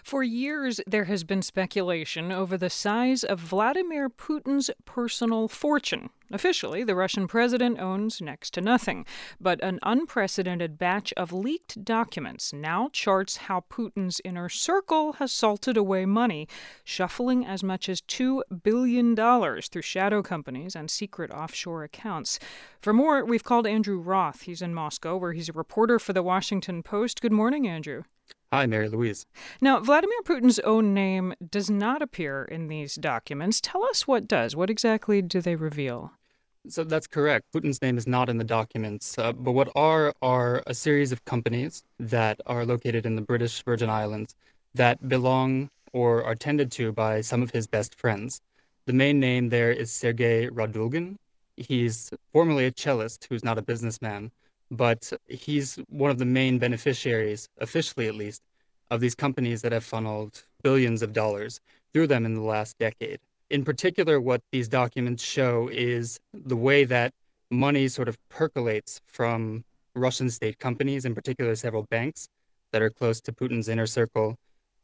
For years, there has been speculation over the size of Vladimir Putin's personal fortune. Officially, the Russian president owns next to nothing, but an unprecedented batch of leaked documents now charts how Putin's inner circle has salted away money, shuffling as much as $2 billion through shadow companies and secret offshore accounts. For more, we've called Andrew Roth. He's in Moscow, where he's a reporter for The Washington Post. Good morning, Andrew. Hi, Mary Louise. Now, Vladimir Putin's own name does not appear in these documents. Tell us what does. What exactly do they reveal? So that's correct. Putin's name is not in the documents, but what are a series of companies that are located in the British Virgin Islands that belong or are tended to by some of his best friends. The main name there is Sergei Radulgin. He's formerly a cellist who's not a businessman, but he's one of the main beneficiaries, officially at least, of these companies that have funneled billions of dollars through them in the last decade. In particular, what these documents show is the way that money sort of percolates from Russian state companies, in particular several banks that are close to Putin's inner circle,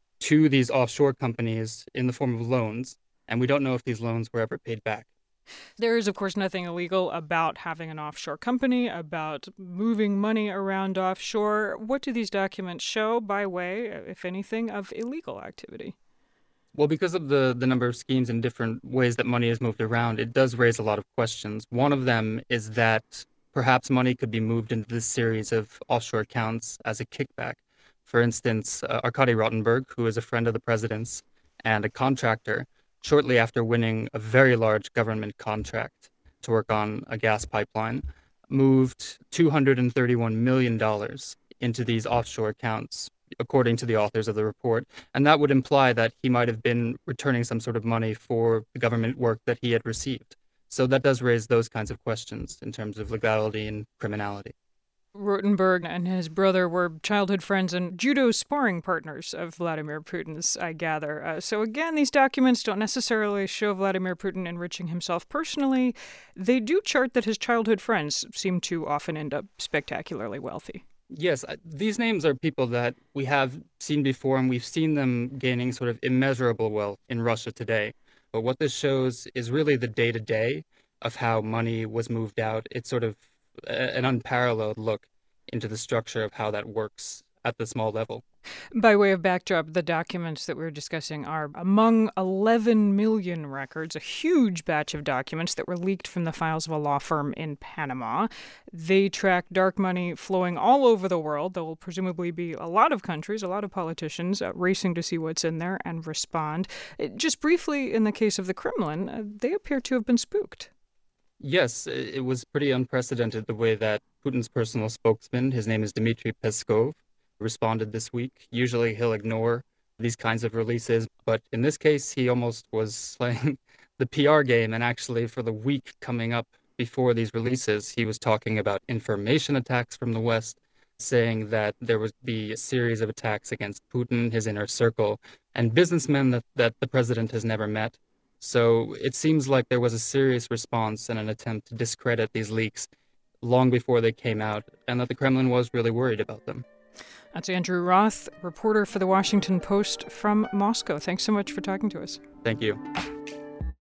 to these offshore companies in the form of loans. And we don't know if these loans were ever paid back. There is, of course, nothing illegal about having an offshore company, about moving money around offshore. What do these documents show by way, if anything, of illegal activity? Well, because of the number of schemes and different ways that money is moved around, it does raise a lot of questions. One of them is that perhaps money could be moved into this series of offshore accounts as a kickback. For instance, Arkady Rotenberg, who is a friend of the president's and a contractor, shortly after winning a very large government contract to work on a gas pipeline, moved $231 million into these offshore accounts, according to the authors of the report. And that would imply that he might have been returning some sort of money for the government work that he had received. So that does raise those kinds of questions in terms of legality and criminality. Rotenberg and his brother were childhood friends and judo sparring partners of Vladimir Putin's, I gather. So again, these documents don't necessarily show Vladimir Putin enriching himself personally. They do chart that his childhood friends seem to often end up spectacularly wealthy. Yes, these names are people that we have seen before, and we've seen them gaining sort of immeasurable wealth in Russia today. But what this shows is really the day-to-day of how money was moved out. It's sort of an unparalleled look into the structure of how that works at the small level. By way of backdrop, the documents that we're discussing are among 11 million records, a huge batch of documents that were leaked from the files of a law firm in Panama. They track dark money flowing all over the world. There will presumably be a lot of countries, a lot of politicians racing to see what's in there and respond. Just briefly, in the case of the Kremlin, they appear to have been spooked. Yes, it was pretty unprecedented the way that Putin's personal spokesman, his name is Dmitry Peskov, responded this week. Usually he'll ignore these kinds of releases, but in this case, he almost was playing the PR game. And actually, for the week coming up before these releases, he was talking about information attacks from the West, saying that there would be a series of attacks against Putin, his inner circle, and businessmen that the president has never met. So it seems like there was a serious response and an attempt to discredit these leaks long before they came out, and that the Kremlin was really worried about them. That's Andrew Roth, reporter for The Washington Post from Moscow. Thanks so much for talking to us. Thank you.